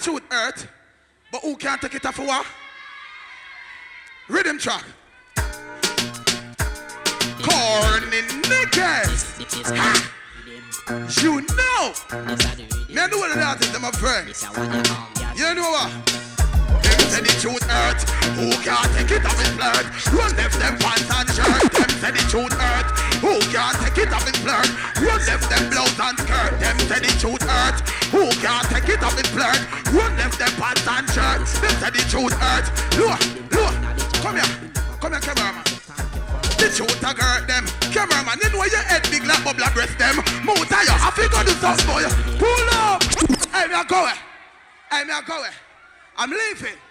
truth hurt, but who can't take it off for what? Rhythm track. Corny niggas. Ha! You know. Me know what the artist is, my friend. You know what? Them say the truth hurt. Who can't take it off his flirt? Run left them pants and shirt. Them say the truth hurt. Who can't take it off his flirt? Run left them blouse and skirt. Them say the truth hurt. Who can't take it off his flirt? Run left them pants and shirt. Them say the truth hurt. Look, come here, cameraman. The truth a hurt them. Cameraman, you know your head big like bubble breast them. Mouth a you, I figure do something for you. Pull up. Hey, me a go. I'm leaving.